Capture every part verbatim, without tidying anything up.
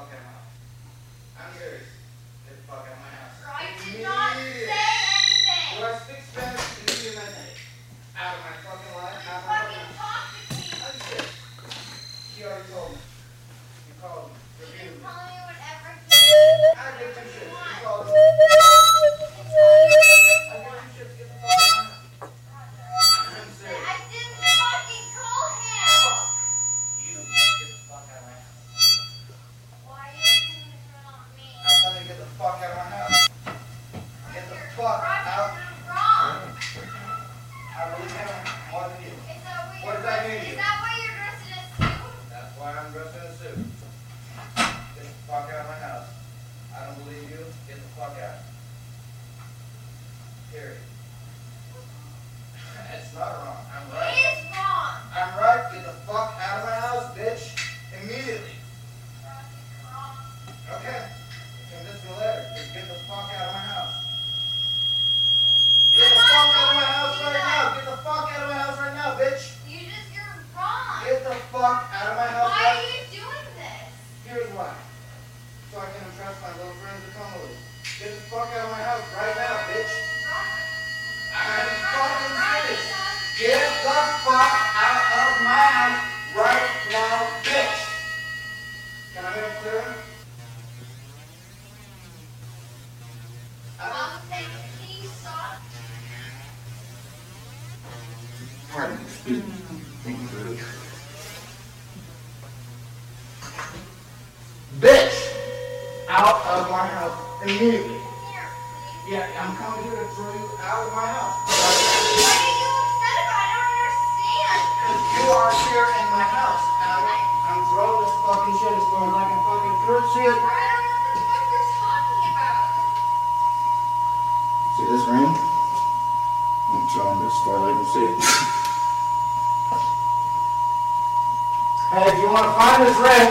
fuck out of my house. I'm serious. Get the fuck out of my house. I did not say anything. Do I speak Spanish to you in my name? Out of my fucking life? You Out of my fucking fucking talk to me. I'm serious. She already told me. You called me. You Reviewed can me. tell me whatever you I give two shits. You want. called me. You can tell me whatever you I want. give two shits. Get the fuck out of my house. I'm serious. I didn't fucking call him. Fuck you. Get the fuck out of my house. Why are you listening to it on me? I'm telling you to get the fuck out of my house. Get the fuck Roger, out. you're wrong. I believe him more than you. Is that what What you're does that dressed- mean to you? Is that why you're dressed in a suit? That's why I'm dressed in a suit. Get the fuck out of my house. I don't believe you. Get the fuck out. Period. It's not wrong. I'm It right. is wrong. I'm right. Get the fuck out of my house, bitch. Immediately. Roger, you're wrong. Okay. Convince me later. Just get the fuck out of my house. Get I'm the not fuck out of my going to house do right that. now. Get the fuck out of my house right now, bitch. You just, you're wrong. Get the fuck out of my house Why right are you doing this? Here's why. So I can impress my little friends at come with. Get the fuck out of my house right now, bitch. I'm fucking serious. Get the fuck out of my house right now, bitch. Can I hear it clearer? Mom, thank you. Can you stop? Pardon me, excuse me. Thank you, Rudy. Bitch! Out of my house immediately. Here, please. Yeah, I'm coming here to throw you out of my house. What are you upset about? I don't understand. You are here in my house, and I'm, I'm throwing this fucking shit as far as I can fucking throw it. See it? I don't know what the fuck you're talking about. See this ring? I'm throwing this as far as I can see it. Hey, if you want to find this ring,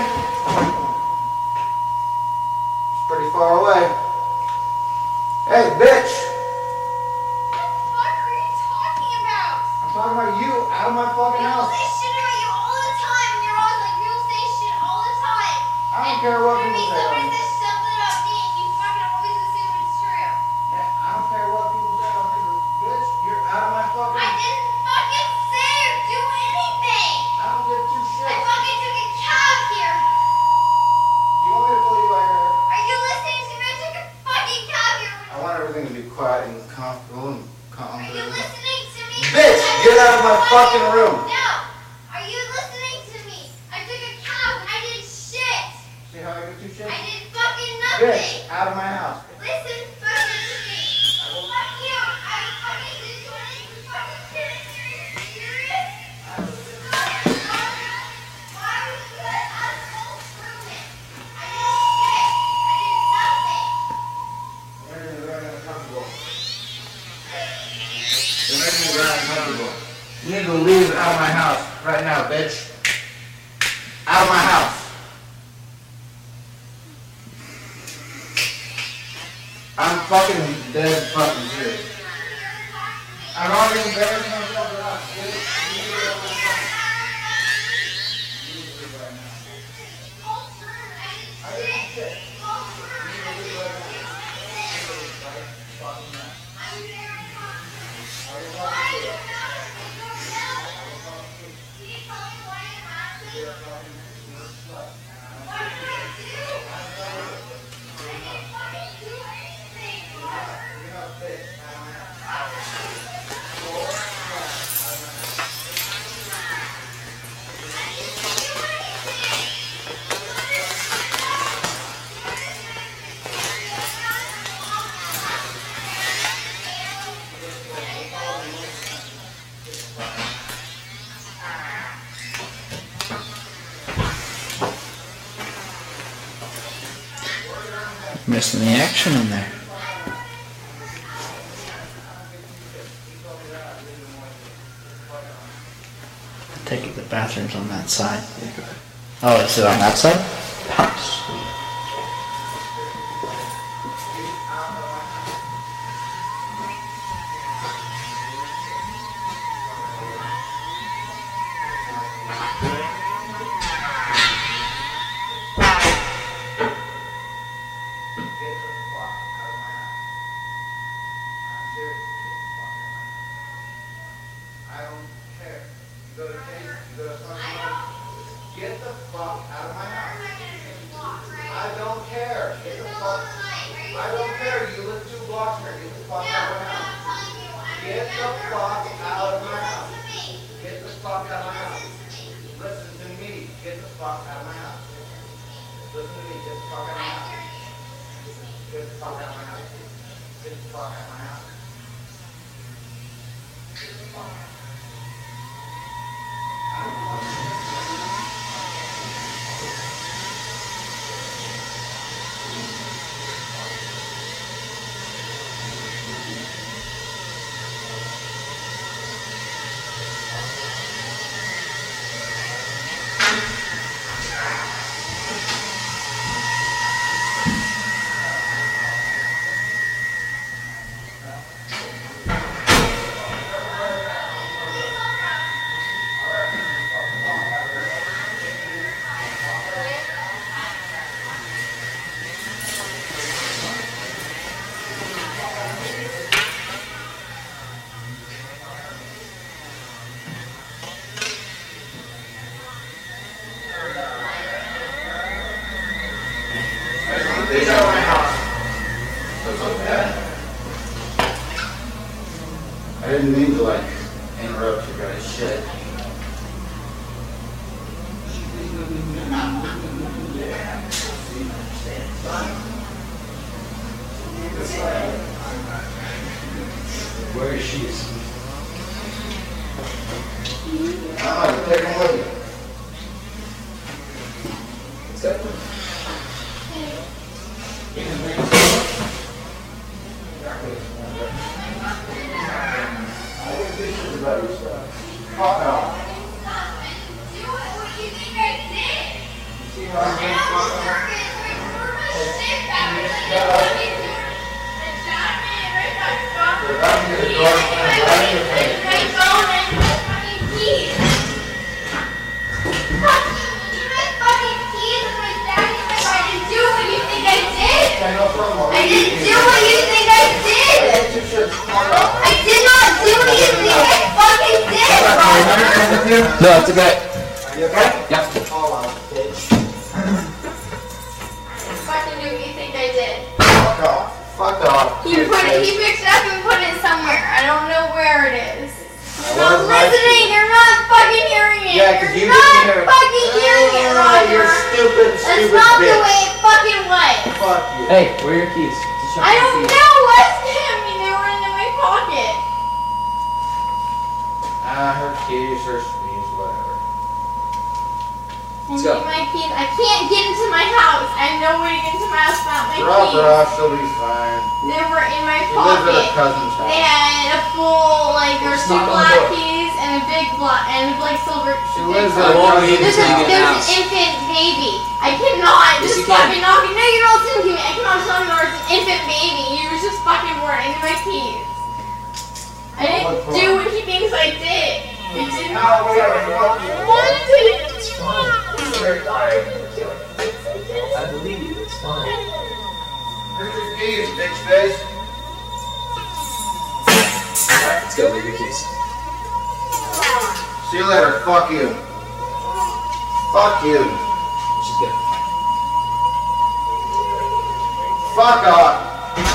it's pretty far away. Hey, bitch! What the fuck are you talking about? I'm talking about you out of my fucking People house. say shit about you all the time, and you're always like, people say shit all the time. I don't And care what maybe people say. somebody says something about me, and you fucking always assume it's true. Hey, I don't care what people say on here. Bitch, you're out of my fucking... I didn't fucking say or do anything. I don't give two I shits. fucking took a cab here. You want me to pull you by your hair? Are you listening to me? I took a fucking cab here. I want everything to be quiet and comfortable and calm. Are you listening to me? Bitch, I get took out of my a fucking room. No. Are you listening to me? I took a cab. I did shit. See how I give two shits? I did fucking nothing. Bitch, out of my house. Listen fucking to me. Fuck you. I fucking didn't do anything. Fucking kidding me? Are you serious? Why would you let us both prove it? I did shit. I did nothing. You're making me very uncomfortable. You're making me very uncomfortable. You need to leave out of my house right now, bitch. Out of my house. I'm fucking dead fucking serious. I'm not even embarrassing myself enough, bitch. You need to leave out of my house. You need to leave right now. I didn't do shit. You need to leave right now. You need to leave right fucking now. I will talk to you. I will talk to you. You're a fucking slut. You're not bitch. Out of my house. Missing the action in there. I take it the bathroom's on that side. Oh, is it on that side? Oh, sweet. care. Get the fuck. I don't care. You live two blocks from here. Get the fuck out of my house. Get the fuck out of my house. Get the fuck out of my house. Listen to me. Get the fuck out of my house. Listen to me. Get the fuck out of my house. Get the fuck out of my house. Get the fuck out of my house. Get the fuck out. Please out of my house. What's up, Dad? I didn't mean to, like, interrupt you guys' shit. Where is she? Oh, take them with you. What's that? You can bring it. I think this is better stuff. Fuck off. Do what you think I did. See how I'm getting fucked up? I didn't do what you think I did! I did not do what you think I fucking did, Roger! No, it's okay. Are you okay? Yep. All out, bitch. Fucking do what you think I did. Fuck off. Fuck off. He put it, he picked it up and put it somewhere. I don't know where it is. You're Well, not that's listening, you're not fucking hearing it. Yeah, 'cause you You're didn't not hear it. fucking hearing it, Ah, Roger. you're stupid, That's stupid not bitch. the way it fucking was. Fuck you. Hey, where are your keys? I don't know what's happening. They were in my pocket. Ah, her keys, her sleeves, whatever. I Let's go. need my keys. I can't get into my house. I have no way to get into my house without my Drop keys. her off, she'll be fine. They were in my She lives at her pocket. cousin's They house. had a full, like, there were Just two knock on the black door. keys and a big black, and a like silver. She big lives at silver- her won't leave There's, until a, you get in the there's house. an infant baby. I cannot Yes, just you can. fucking knock it. No, you're not listening to me. I cannot tell you there's an infant baby. You was just fucking bored. I need my keys. I didn't What's wrong? do what he thinks I did. You didn't No, whatever, fuck you. want to. It's fine. I believe you. It's fine. Here's your keys, bitch face. Alright, let's go. Leave your keys. See you later, fuck you. Fuck you. She's good. Fuck off.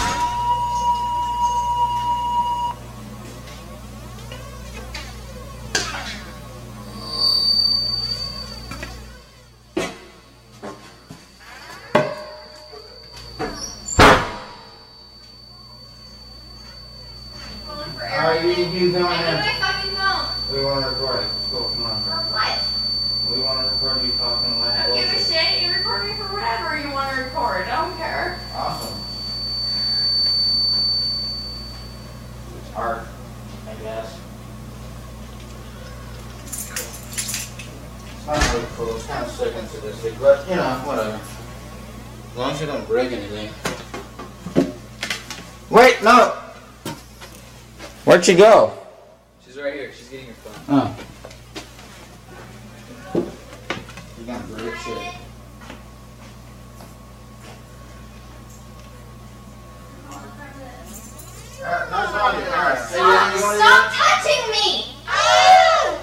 Alright, you, you go I need in. my fucking phone. We want to record it. Let's go, come on. For what? We want to record you talking to I my don't give a shit. You record me for whatever you want to record. I don't care. Awesome. It's art, I guess. It's not really cool. It's kind of sick and sadistic, but you know, whatever. As long as you don't break anything. Wait, no! Where'd she go? She's right here. She's getting your phone. Oh. You're gonna break shit. Alright, that's all you. Alright, say Stop, you wanna stop touching me! Ah!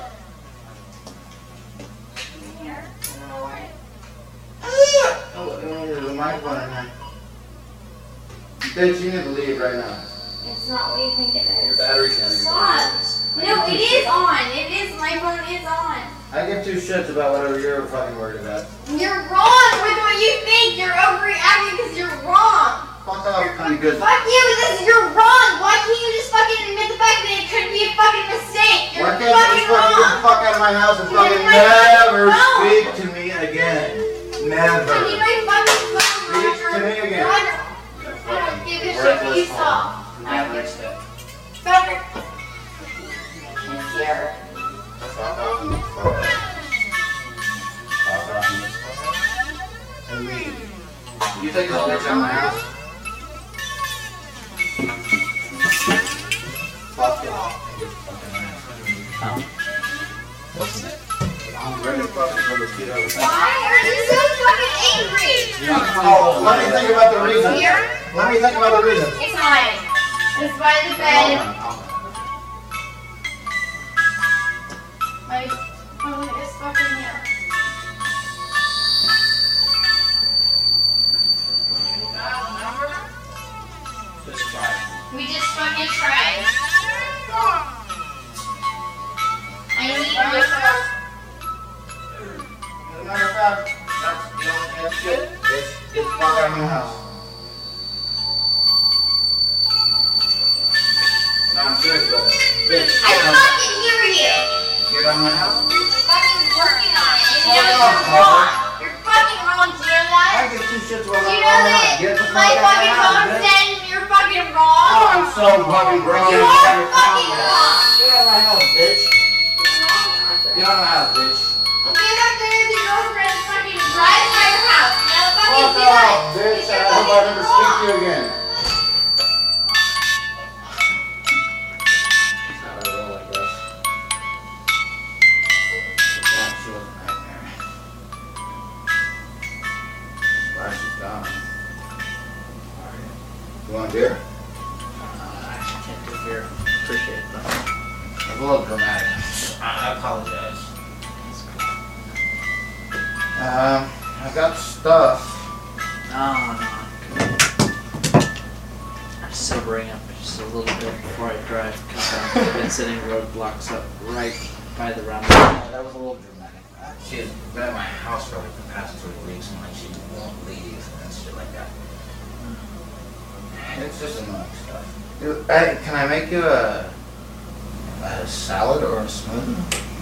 Oh, you wanna use the mic one in here. Bitch, you need to leave right now. It's not what you think it is. Your battery's not even Stop. No, it is on. It is. My phone is on. I give two shits about whatever you're fucking worried about. You're wrong with what you think. You're overreacting because you're wrong. Fuck off, pretty good. Fuck you, this you're wrong. Why can't you just fucking admit the fact that it could be a fucking mistake? You're Why can't you fucking just fucking get the wrong. fuck out of my house and You're fucking my never fucking phone. speak to me again? Never. I need my fucking phone. Speak to me again. I don't give a shit what you saw. I don't give a shit. Better. It's here. Fuck off. Fuck off. Fuck off. And leave. You take this bitch out of my house? Fuck off. Get the fucking ass. Oh. Wasn't it? I'm ready to fucking pull this kid over. Why are you so fucking angry? Oh, let me think about the reason. Here? Let me think about the reason. It's mine. It's by the bed. My phone is fucking here. Just try. We just fucking tried. I need your phone. As a matter of fact, that's the only damn shit. Get, get the fuck out of my house. No, I'm serious about it. Bitch, I get out. fucking hear you. Get out of my house. You're fucking working on it. And you Fuck know off, you're wrong. You're fucking wrong. Do you know I that? give two shits about Do you that know all night. that Get the my fuck out of fucking my house, phone bitch. said you're fucking Oh, wrong? I'm so fucking grown. You Get are out of fucking my wrong. house. Get out of my house, bitch. Get out of my house, bitch. Okay, back there with your girlfriend and fucking drive by your house. Now fucking Fuck do it. off, bitch. You're I hope I fucking never speak to you wrong. again. She's not a real, I guess. Yeah, she was a nightmare. Glad she's gone. Alright. You want a beer? Uh, I actually can't do beer. Appreciate it though. It's a little dramatic. I I apologize. Um, I got stuff. No, no. I'm sobering up just a little bit before I drive because I've been sitting roadblocks up right by the roundabout. That was a little dramatic. She has been at my house for like the past two weeks and like she won't leave and shit like that. It's just annoying stuff. Dude, hey, can I make you a, a salad or a smoothie?